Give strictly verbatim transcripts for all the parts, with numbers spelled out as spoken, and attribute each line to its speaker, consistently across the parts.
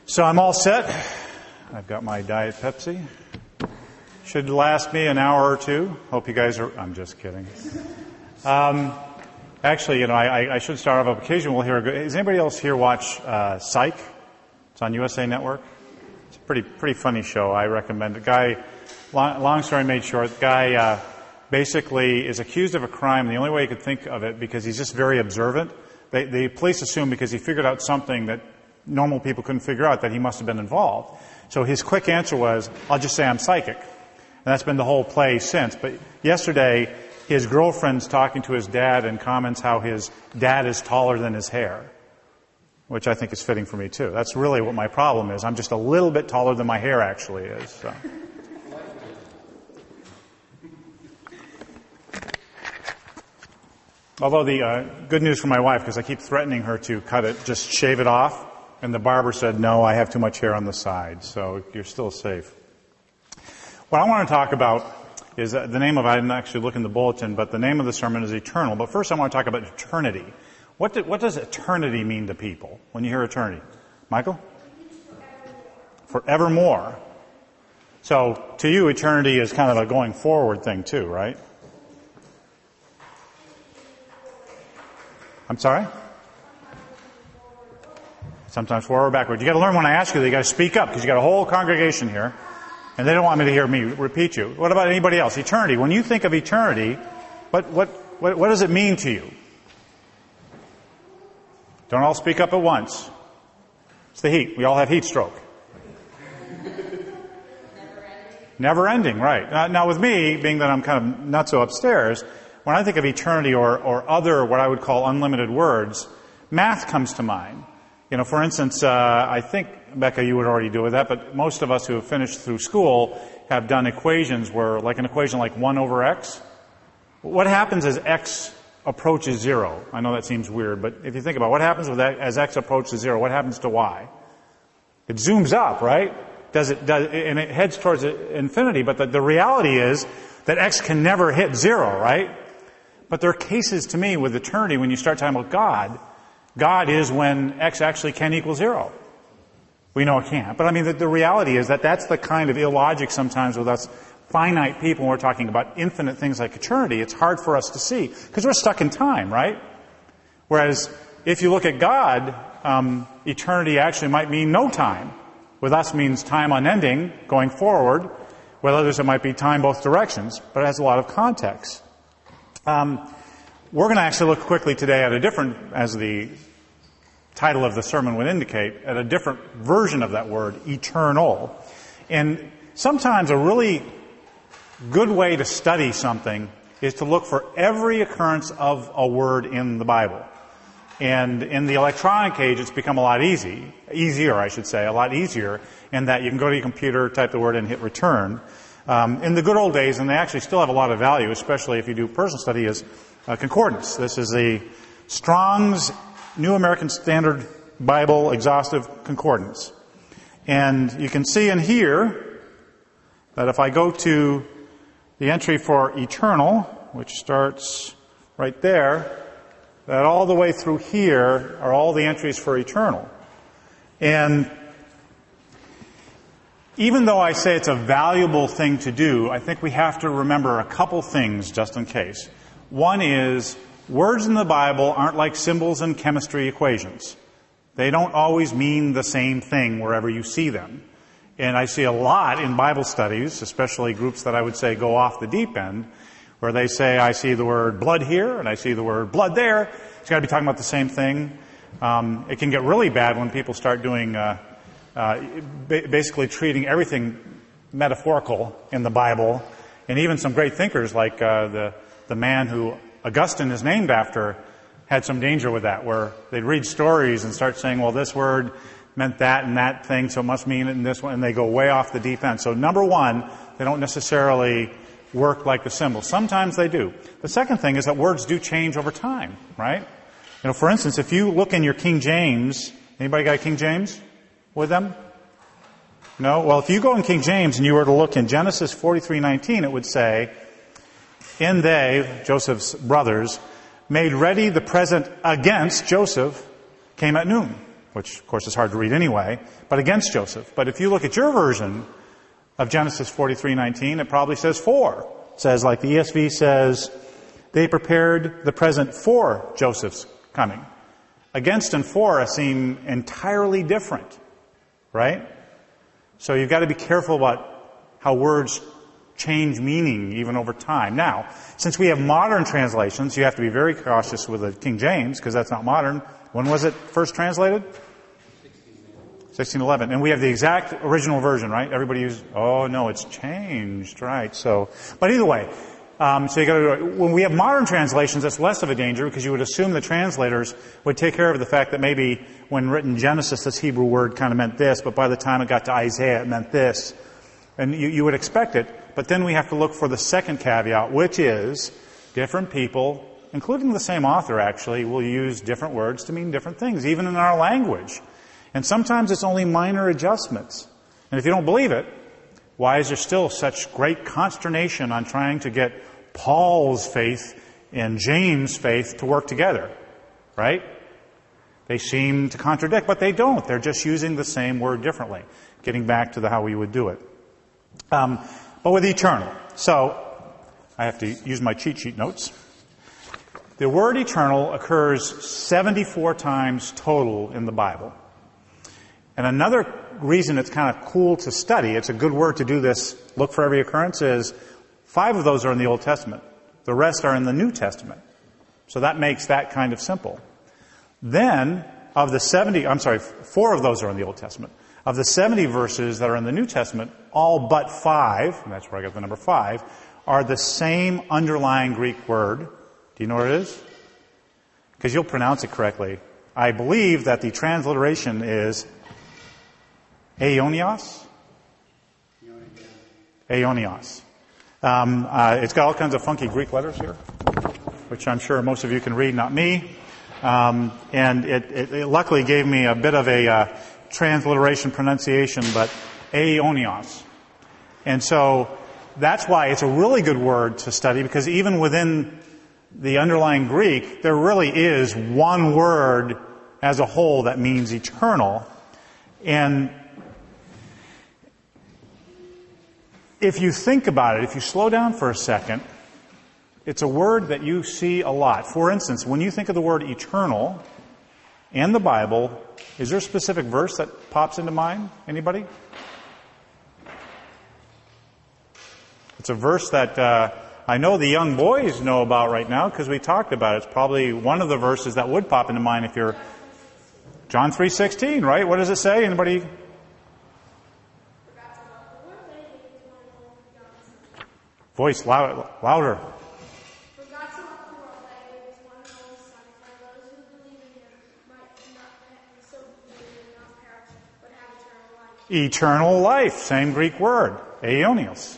Speaker 1: So I'm all set. I've got my Diet Pepsi. Should last me an hour or two. Hope you guys are... I'm just kidding. Um, actually, you know, I, I should start off. Occasionally we'll hear... Does anybody else here watch uh, Psych? It's on U S A Network. It's a pretty pretty funny show. I recommend it. Guy, long, long story made short, the guy uh, basically is accused of a crime. The only way he could think of it, because he's just very observant, they, the police assume because he figured out something that normal people couldn't figure out, that he must have been involved. So his quick answer was, I'll just say I'm psychic. And that's been the whole play since. But yesterday, his girlfriend's talking to his dad and comments how his dad is taller than his hair, which I think is fitting for me too. That's really what my problem is. I'm just a little bit taller than my hair actually is. So. Although the uh, good news for my wife, because I keep threatening her to cut it, just shave it off. And the barber said, no, I have too much hair on the side, so you're still safe. What I want to talk about is uh, the name of, I didn't actually look in the bulletin, but the name of the sermon is Eternal. But first I want to talk about eternity. What, did, what does eternity mean to people when you hear eternity? Michael? Forevermore. So to you, eternity is kind of a going forward thing too, right? I'm sorry? Sometimes forward or backward. You got to learn when I ask you that you got to speak up, because you got a whole congregation here, and they don't want me to hear me repeat you. What about anybody else? Eternity. When you think of eternity, what what what, what does it mean to you? Don't all speak up at once. It's the heat. We all have heat stroke. Never ending. Never ending, right. Now, now with me, being that I'm kind of not so upstairs, when I think of eternity or, or other what I would call unlimited words, math comes to mind. You know, for instance, uh, I think, Becca, you would already do with that, but most of us who have finished through school have done equations where, like an equation like one over x. What happens as x approaches zero? I know that seems weird, but if you think about it, what happens with that, as x approaches zero, what happens to y? It zooms up, right? Does it, does, and it heads towards infinity, but the, the reality is that x can never hit zero, right? But there are cases to me with eternity when you start talking about God. God is when x actually can equal zero. We know it can't. But I mean, the, the reality is that that's the kind of illogic sometimes with us finite people when we're talking about infinite things like eternity. It's hard for us to see because we're stuck in time, right? Whereas if you look at God, um, eternity actually might mean no time. With us means time unending, going forward. With others it might be time both directions, but it has a lot of context. Um, We're going to actually look quickly today at a different, as the title of the sermon would indicate, at a different version of that word, eternal. And sometimes a really good way to study something is to look for every occurrence of a word in the Bible. And in the electronic age, it's become a lot easy, easier, I should say, a lot easier, in that you can go to your computer, type the word, and hit return. Um, in the good old days, and they actually still have a lot of value, especially if you do personal study, is Uh, concordance. This is the Strong's New American Standard Bible Exhaustive Concordance. And you can see in here that if I go to the entry for eternal, which starts right there, that all the way through here are all the entries for eternal. And even though I say it's a valuable thing to do, I think we have to remember a couple things just in case. One is, words in the Bible aren't like symbols in chemistry equations. They don't always mean the same thing wherever you see them. And I see a lot in Bible studies, especially groups that I would say go off the deep end, where they say, I see the word blood here, and I see the word blood there. It's got to be talking about the same thing. Um, it can get really bad when people start doing, uh, uh, basically treating everything metaphorical in the Bible. And even some great thinkers like uh, the The man who Augustine is named after had some danger with that, where they'd read stories and start saying, well, this word meant that and that thing, so it must mean it in this one, and they go way off the deep end. So number one, they don't necessarily work like the symbols. Sometimes they do. The second thing is that words do change over time, right? You know, for instance, if you look in your King James, anybody got a King James with them? No? Well, if you go in King James and you were to look in Genesis forty-three nineteen, it would say, and they, Joseph's brothers, made ready the present against Joseph, came at noon. which of course is hard to read anyway, but against Joseph. But if you look at your version of Genesis forty-three nineteen, it probably says for. It says, like the E S V says, they prepared the present for Joseph's coming. Against and for seem entirely different, right? So you've got to be careful about how words change meaning even over time. Now, since we have modern translations, you have to be very cautious with the King James, because that's not modern. When was it first translated? sixteen eleven. And we have the exact original version, right? Everybody uses, oh no, it's changed, right? So, but either way, um, so you gotta, when we have modern translations, that's less of a danger, because you would assume the translators would take care of the fact that maybe when written Genesis, this Hebrew word kind of meant this, but by the time it got to Isaiah, it meant this. And you, you would expect it. But then we have to look for the second caveat, which is different people, including the same author actually, will use different words to mean different things, even in our language. And sometimes it's only minor adjustments. And if you don't believe it, why is there still such great consternation on trying to get Paul's faith and James' faith to work together? Right? They seem to contradict, but they don't. They're just using the same word differently. Getting back to the how we would do it. Um, but with eternal. So, I have to use my cheat sheet notes. The word eternal occurs seventy-four times total in the Bible. And another reason it's kind of cool to study, it's a good word to do this, look for every occurrence, is five of those are in the Old Testament. The rest are in the New Testament. So that makes that kind of simple. Then, of the seventy, I'm sorry, four of those are in the Old Testament. Of the seventy verses that are in the New Testament, all but five, and that's where I got the number five, are the same underlying Greek word. Do you know what it is? Because you'll pronounce it correctly. I believe that the transliteration is aionios? Aionios. Um, uh, it's got all kinds of funky Greek letters here, which I'm sure most of you can read, not me. Um, and it, it, it luckily gave me a bit of a uh, transliteration pronunciation, but aionios. And so that's why it's a really good word to study, because even within the underlying Greek, there really is one word as a whole that means eternal. And if you think about it, if you slow down for a second, it's a word that you see a lot. For instance, when you think of the word eternal and the Bible, is there a specific verse that pops into mind? Anybody? It's a verse that uh, I know the young boys know about right now because we talked about it. It's probably one of the verses that would pop into mind if you're John three sixteen, right? What does it say? Anybody? Voice loud, louder. Eternal life, same Greek word, aionios.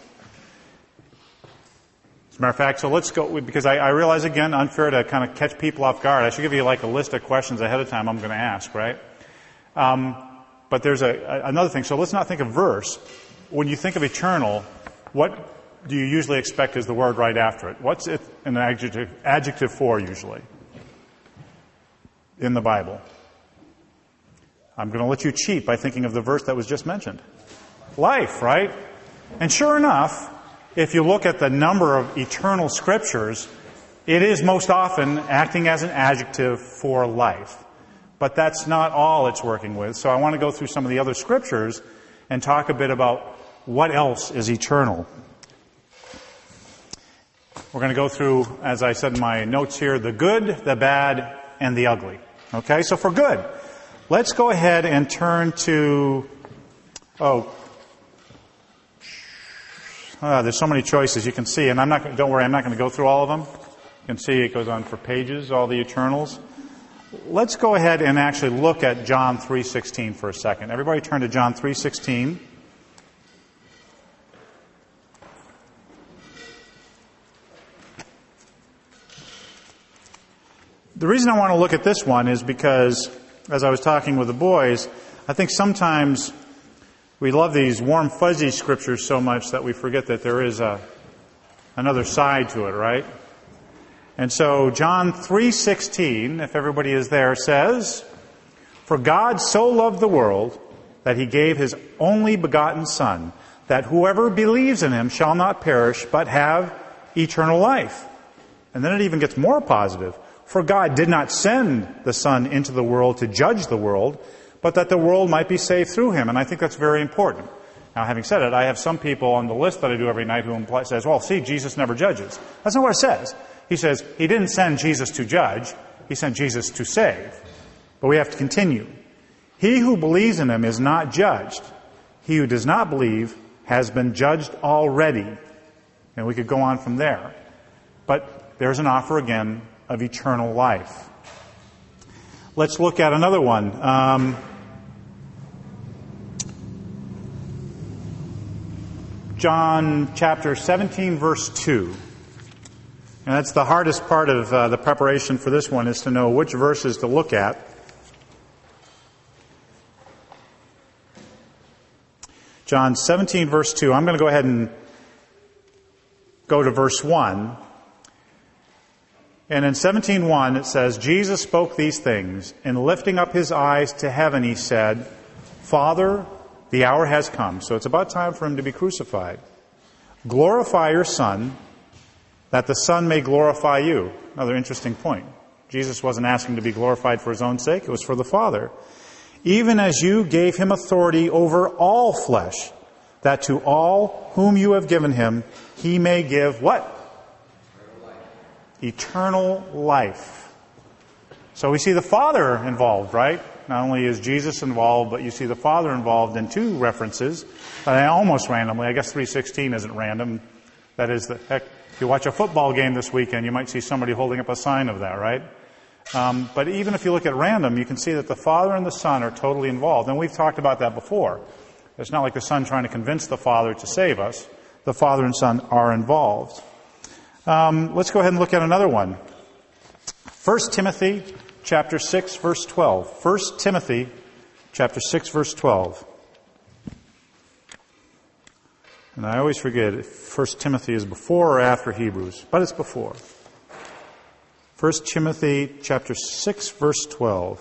Speaker 1: As a matter of fact, so let's go, because I, I realize again, unfair to kind of catch people off guard. I should give you like a list of questions ahead of time I'm going to ask, right? Um, but there's a, a, another thing. So let's not think of verse. When you think of eternal, what do you usually expect is the word right after it? What's it an adjective, adjective for usually in the Bible? I'm going to let you cheat by thinking of the verse that was just mentioned. Life, right? And sure enough, if you look at the number of eternal scriptures, it is most often acting as an adjective for life. But that's not all it's working with. So I want to go through some of the other scriptures and talk a bit about what else is eternal. We're going to go through, as I said in my notes here, the good, the bad, and the ugly. Okay, so for good, let's go ahead and turn to, oh, uh, there's so many choices you can see, and I'm not, don't worry, I'm not going to go through all of them. You can see it goes on for pages, all the eternals. Let's go ahead and actually look at John three sixteen for a second. Everybody turn to John three sixteen. The reason I want to look at this one is because, as I was talking with the boys, I think sometimes we love these warm, fuzzy scriptures so much that we forget that there is a another side to it, right? And so John three sixteen, if everybody is there, says, For God so loved the world that he gave his only begotten Son, that whoever believes in him shall not perish, but have eternal life. And then it even gets more positive. For God did not send the Son into the world to judge the world, but that the world might be saved through him. And I think that's very important. Now, having said it, I have some people on the list that I do every night who imply, says, well, see, Jesus never judges. That's not what it says. He says he didn't send Jesus to judge. He sent Jesus to save. But we have to continue. He who believes in him is not judged. He who does not believe has been judged already. And we could go on from there. But there's an offer again of eternal life. Let's look at another one. Um, John chapter seventeen, verse two. And that's the hardest part of uh, the preparation for this one, is to know which verses to look at. John seventeen, verse two. I'm going to go ahead and go to verse one. And in seventeen one it says, Jesus spoke these things, and lifting up his eyes to heaven, he said, Father, the hour has come. So it's about time for him to be crucified. Glorify your Son, that the Son may glorify you. Another interesting point. Jesus wasn't asking to be glorified for his own sake. It was for the Father. Even as you gave him authority over all flesh, that to all whom you have given him, he may give what? Eternal life. Eternal life. So we see the Father involved, right? Not only is Jesus involved, but you see the Father involved in two references. Uh, almost randomly. I guess three sixteen isn't random. That is, the heck, if you watch a football game this weekend, you might see somebody holding up a sign of that, right? Um, but even if you look at random, you can see that the Father and the Son are totally involved. And we've talked about that before. It's not like the Son trying to convince the Father to save us. The Father and Son are involved. Um, let's go ahead and look at another one. First Timothy chapter six, verse twelve. First Timothy chapter six, verse twelve. And I always forget if First Timothy is before or after Hebrews, but it's before. First Timothy chapter six, verse twelve.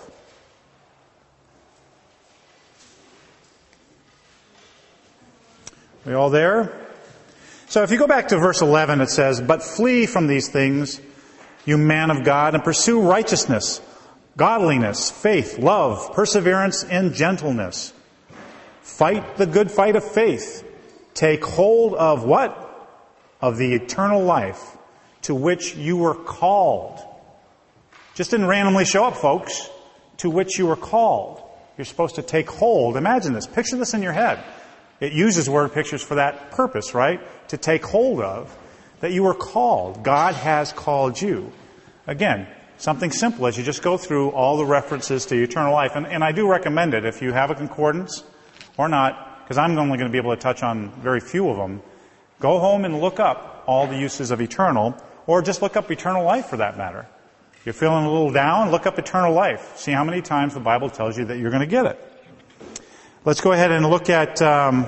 Speaker 1: We all there? So if you go back to verse eleven, it says, But flee from these things, you man of God, and pursue righteousness, godliness, faith, love, perseverance, and gentleness. Fight the good fight of faith. Take hold of what? Of the eternal life to which you were called. Just didn't randomly show up, folks. To which you were called. You're supposed to take hold. Imagine this. Picture this in your head. It uses word pictures for that purpose, right? To take hold of. That you were called. God has called you. Again, something simple as you just go through all the references to eternal life. And, and I do recommend it if you have a concordance or not, because I'm only going to be able to touch on very few of them. Go home and look up all the uses of eternal, or just look up eternal life for that matter. If you're feeling a little down, look up eternal life. See how many times the Bible tells you that you're going to get it. Let's go ahead and look at um,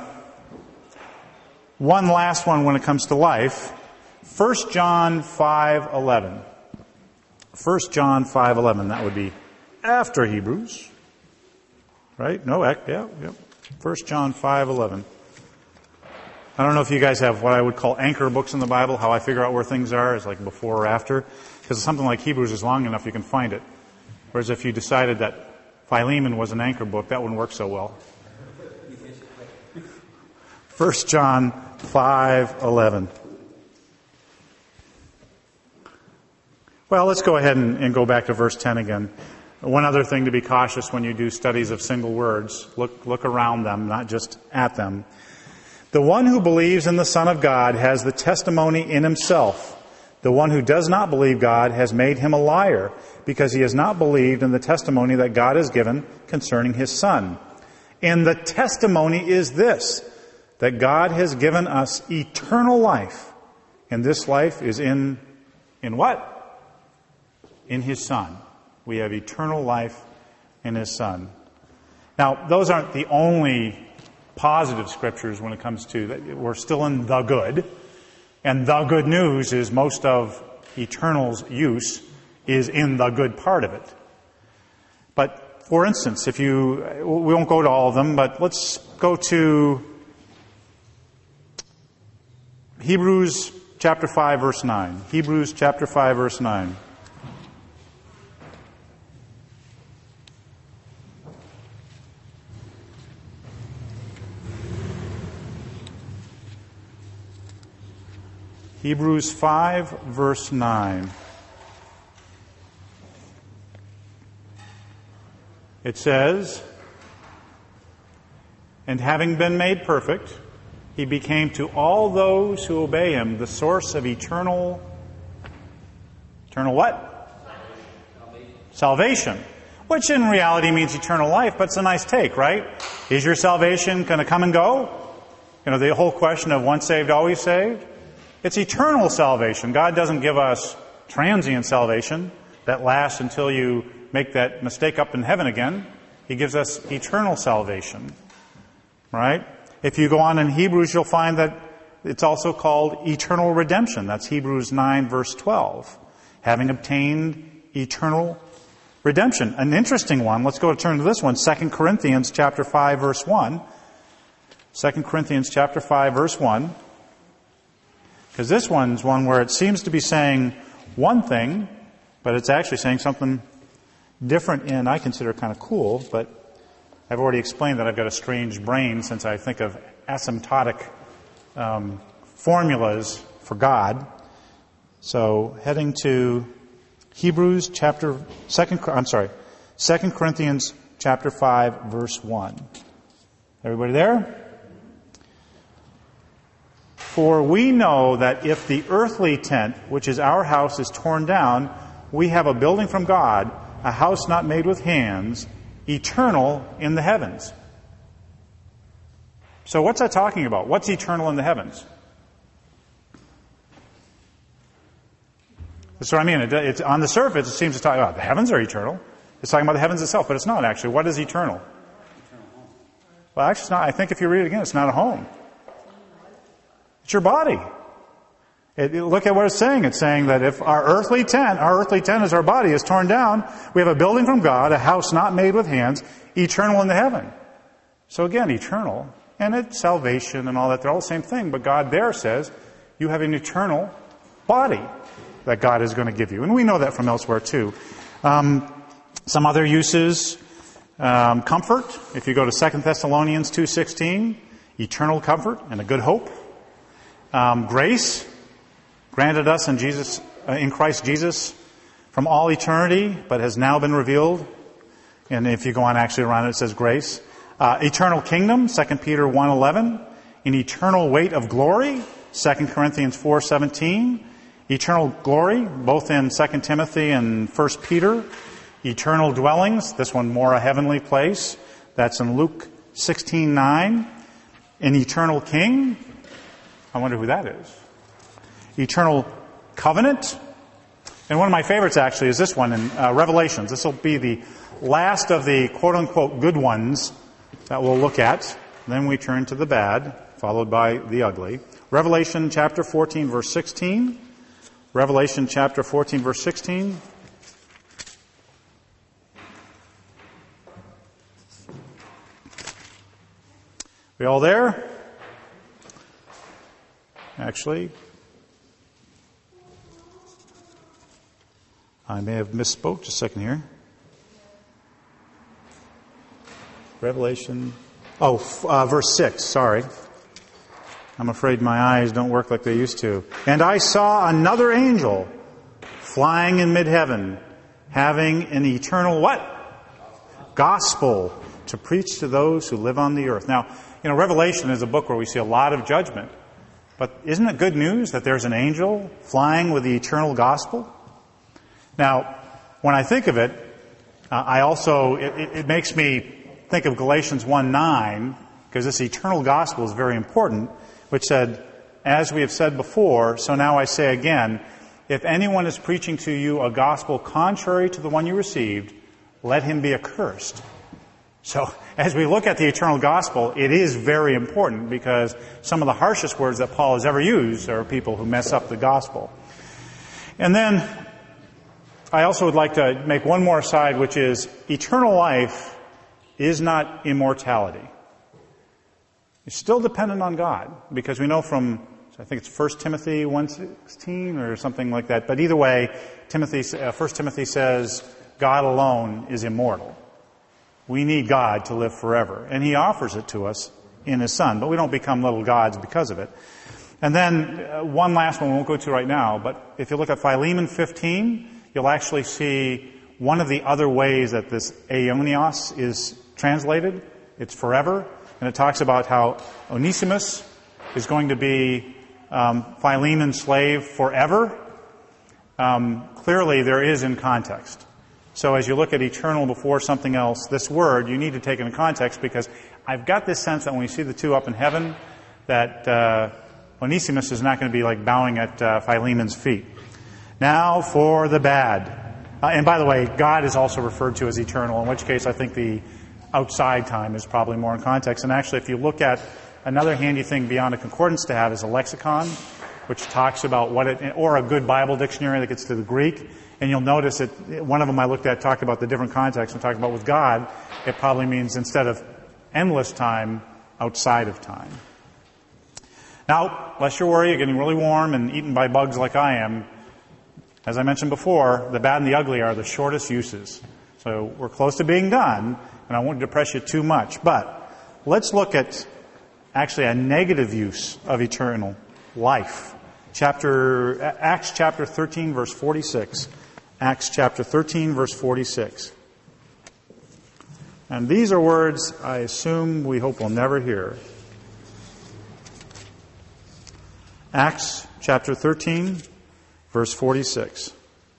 Speaker 1: one last one when it comes to life. First John five eleven. First John five eleven. That would be after Hebrews. Right? No, yeah, yeah. First John five eleven. I don't know if you guys have what I would call anchor books in the Bible, how I figure out where things are, is like before or after. Because something like Hebrews is long enough, you can find it. Whereas if you decided that Philemon was an anchor book, that wouldn't work so well. First John five eleven. Well, let's go ahead and, and go back to verse ten again. One other thing to be cautious when you do studies of single words, look, look around them, not just at them. The one who believes in the Son of God has the testimony in himself. The one who does not believe God has made him a liar, because he has not believed in the testimony that God has given concerning his Son. And the testimony is this, that God has given us eternal life. And this life is in, in what? In his Son. We have eternal life in his Son. Now, those aren't the only positive scriptures when it comes to that. We're still in the good. And the good news is most of eternal's use is in the good part of it. But for instance, if you, we won't go to all of them, but let's go to Hebrews chapter five, verse nine. Hebrews chapter five, verse nine. Hebrews five, verse nine. It says, "And having been made perfect, he became to all those who obey him the source of eternal, eternal what? Salvation. Salvation. Which in reality means eternal life, but it's a nice take, right? Is your salvation going to come and go? You know, the whole question of once saved, always saved. It's eternal salvation. God doesn't give us transient salvation that lasts until you make that mistake up in heaven again. He gives us eternal salvation. Right? If you go on in Hebrews, you'll find that it's also called eternal redemption. That's Hebrews nine, verse twelve. Having obtained eternal redemption. An interesting one. Let's go to turn to this one. Second Corinthians chapter five, verse one. Second Corinthians chapter five, verse one. Because this one's one where it seems to be saying one thing, but it's actually saying something different and I consider kind of cool, but I've already explained that I've got a strange brain since I think of asymptotic um, formulas for God. So heading to Hebrews chapter second, I'm sorry, Second Corinthians chapter five, verse one. Everybody there? For we know that if the earthly tent, which is our house, is torn down, we have a building from God, a house not made with hands, eternal in the heavens. So what's that talking about? What's eternal in the heavens? That's what I mean. It, it's on the surface, it seems to talk about the heavens are eternal. It's talking about the heavens itself, but it's not actually. What is eternal? Well, actually, it's not. I think if you read it again, it's not a home. It's your body. It, it, look at what it's saying. It's saying that if our earthly tent, our earthly tent is our body, is torn down, we have a building from God, a house not made with hands, eternal in the heaven. So again, eternal. And it's salvation and all that. They're all the same thing. But God there says, you have an eternal body that God is going to give you. And we know that from elsewhere too. Um, some other uses, um, comfort. If you go to Second Thessalonians two sixteen, eternal comfort and a good hope. Um, grace, granted us in Jesus, uh, in Christ Jesus from all eternity, but has now been revealed. And if you go on actually around it, it says grace. Uh, eternal kingdom, Second Peter one eleven. An eternal weight of glory, Second Corinthians four seventeen. Eternal glory, both in Second Timothy and First Peter. Eternal dwellings, this one more a heavenly place. That's in Luke sixteen nine. An eternal king. I wonder who that is. Eternal covenant. And one of my favorites actually is this one in uh, Revelations. This will be the last of the quote-unquote good ones that we'll look at. Then we turn to the bad, followed by the ugly. Revelation chapter fourteen, verse sixteen. Revelation chapter fourteen, verse sixteen. We all there? Actually, I may have misspoke. Just a second here. Revelation. Oh, uh, verse six. Sorry. I'm afraid my eyes don't work like they used to. And I saw another angel flying in mid-heaven, having an eternal what? Gospel to preach to those who live on the earth. Now, you know, Revelation is a book where we see a lot of judgment. But isn't it good news that there's an angel flying with the eternal gospel? Now, when I think of it, uh, I also, it, it makes me think of Galatians one nine, because this eternal gospel is very important, which said, as we have said before, so now I say again, if anyone is preaching to you a gospel contrary to the one you received, let him be accursed. So, as we look at the eternal gospel, it is very important because some of the harshest words that Paul has ever used are people who mess up the gospel. And then, I also would like to make one more aside, which is eternal life is not immortality. It's still dependent on God, because we know from, I think it's First Timothy one sixteen or something like that, but either way, Timothy, uh, First Timothy says God alone is immortal. We need God to live forever, and He offers it to us in His Son, but we don't become little gods because of it. And then uh, one last one we won't go to right now, but if you look at Philemon fifteen, you'll actually see one of the other ways that this aionios is translated. It's forever, and it talks about how Onesimus is going to be um, Philemon's slave forever. Um, clearly, there is in context. So as you look at eternal before something else, this word, you need to take it in context, because I've got this sense that when we see the two up in heaven, that uh, Onesimus is not going to be like bowing at uh, Philemon's feet. Now for the bad. Uh, and by the way, God is also referred to as eternal, in which case I think the outside time is probably more in context. And actually, if you look at another handy thing beyond a concordance to have is a lexicon, which talks about what it, or a good Bible dictionary that gets to the Greek. And you'll notice that one of them I looked at talked about the different contexts and talked about with God, it probably means instead of endless time, outside of time. Now, lest you're worried, you're getting really warm and eaten by bugs like I am. As I mentioned before, the bad and the ugly are the shortest uses. So we're close to being done, and I won't depress you too much. But let's look at actually a negative use of eternal life. Chapter Acts chapter thirteen, verse forty-six. Acts chapter thirteen, verse forty-six. And these are words I assume we hope we'll never hear. Acts chapter thirteen, verse forty-six.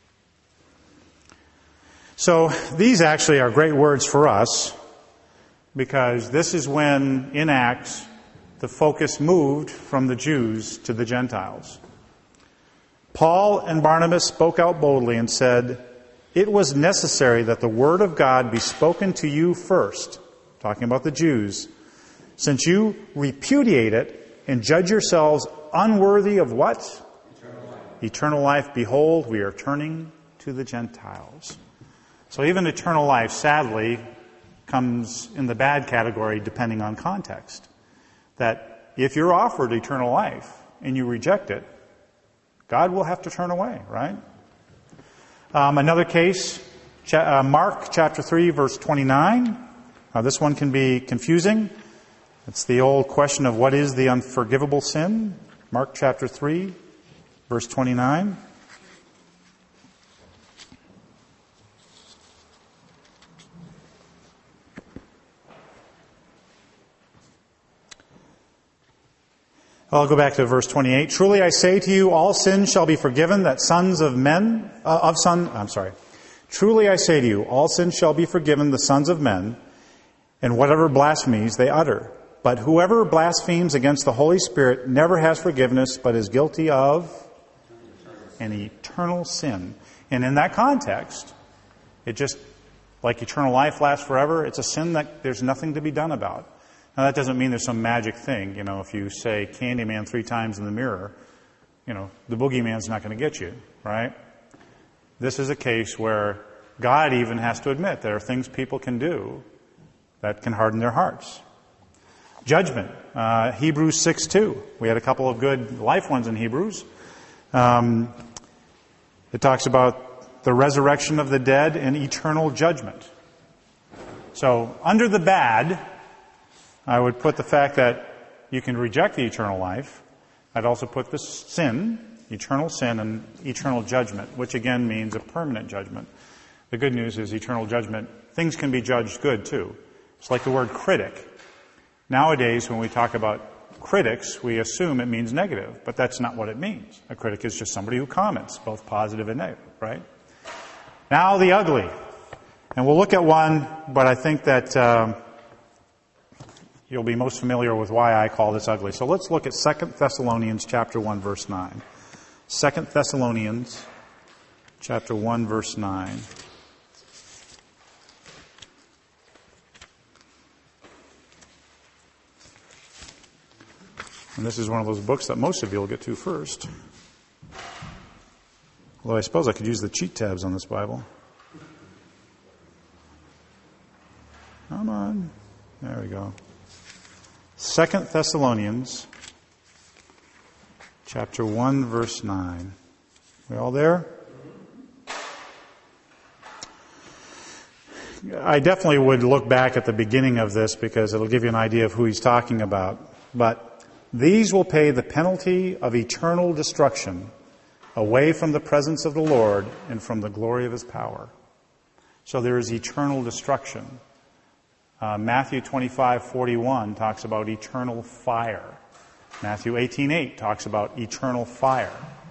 Speaker 1: So these actually are great words for us, because this is when, in Acts, the focus moved from the Jews to the Gentiles. Paul and Barnabas spoke out boldly and said, "It was necessary that the word of God be spoken to you first," talking about the Jews, "since you repudiate it and judge yourselves unworthy of what? Eternal life. Eternal life. Behold, we are turning to the Gentiles." So even eternal life, sadly, comes in the bad category depending on context. That if you're offered eternal life and you reject it, God will have to turn away, right? Um, another case, cha- uh, Mark chapter three, verse twenty-nine. Now this one can be confusing. It's the old question of what is the unforgivable sin? Mark chapter three, verse twenty-nine. I'll go back to verse twenty-eight. "Truly I say to you, all sins shall be forgiven that sons of men, uh, of son, I'm sorry. Truly I say to you, all sins shall be forgiven the sons of men, and whatever blasphemies they utter. But whoever blasphemes against the Holy Spirit never has forgiveness, but is guilty of an eternal sin." And in that context, it just, like eternal life lasts forever, it's a sin that there's nothing to be done about. Now, that doesn't mean there's some magic thing. You know, if you say Candyman three times in the mirror, you know, the boogeyman's not going to get you, right? This is a case where God even has to admit there are things people can do that can harden their hearts. Judgment. Uh, Hebrews six two. We had a couple of good life ones in Hebrews. Um, it talks about the resurrection of the dead and eternal judgment. So, under the bad, I would put the fact that you can reject the eternal life. I'd also put the sin, eternal sin, and eternal judgment, which again means a permanent judgment. The good news is eternal judgment, things can be judged good too. It's like the word critic. Nowadays, when we talk about critics, we assume it means negative, but that's not what it means. A critic is just somebody who comments, both positive and negative, right? Now the ugly. And we'll look at one, but I think that um, you'll be most familiar with why I call this ugly. So let's look at Second Thessalonians chapter one, verse nine. Second Thessalonians chapter one, verse nine. And this is one of those books that most of you will get to first. Although I suppose I could use the cheat tabs on this Bible. Come on. There we go. Second Thessalonians, chapter one, verse nine. We all there? I definitely would look back at the beginning of this because it'll give you an idea of who he's talking about. But these will pay the penalty of eternal destruction away from the presence of the Lord and from the glory of his power. So there is eternal destruction. Uh, Matthew twenty-five forty-one talks about eternal fire. Matthew eighteen eight talks about eternal fire.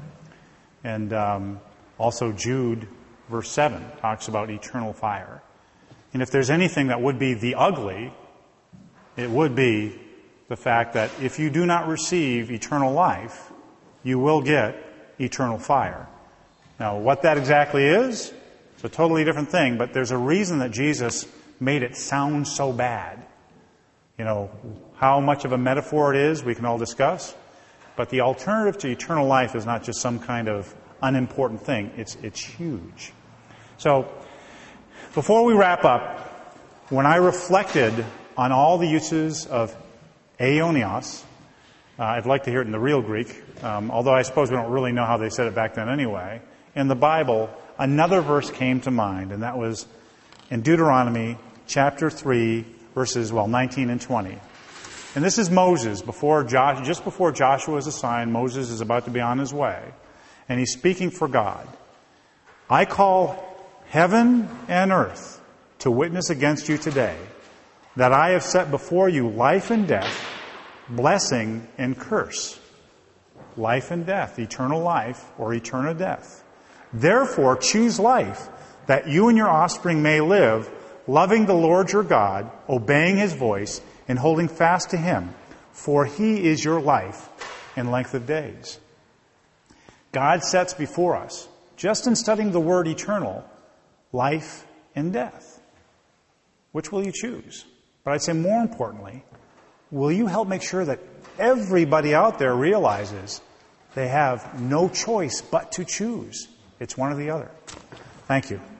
Speaker 1: And um, also Jude, verse seven, talks about eternal fire. And if there's anything that would be the ugly, it would be the fact that if you do not receive eternal life, you will get eternal fire. Now, what that exactly is, it's a totally different thing, but there's a reason that Jesus made it sound so bad. You know, how much of a metaphor it is, we can all discuss. But the alternative to eternal life is not just some kind of unimportant thing. It's, it's huge. So, before we wrap up, when I reflected on all the uses of aionios, uh, I'd like to hear it in the real Greek, um, although I suppose we don't really know how they said it back then anyway. In the Bible, another verse came to mind, and that was in Deuteronomy chapter three, verses, well, nineteen and twenty. And this is Moses, before Josh, just before Joshua is assigned. Moses is about to be on his way, and he's speaking for God. I call heaven and earth to witness against you today that I have set before you life and death, blessing and curse. Life and death, eternal life or eternal death. Therefore, choose life, that you and your offspring may live, loving the Lord your God, obeying his voice, and holding fast to him, for he is your life and length of days. God sets before us, just in studying the word eternal, life and death. Which will you choose? But I'd say more importantly, will you help make sure that everybody out there realizes they have no choice but to choose? It's one or the other. Thank you.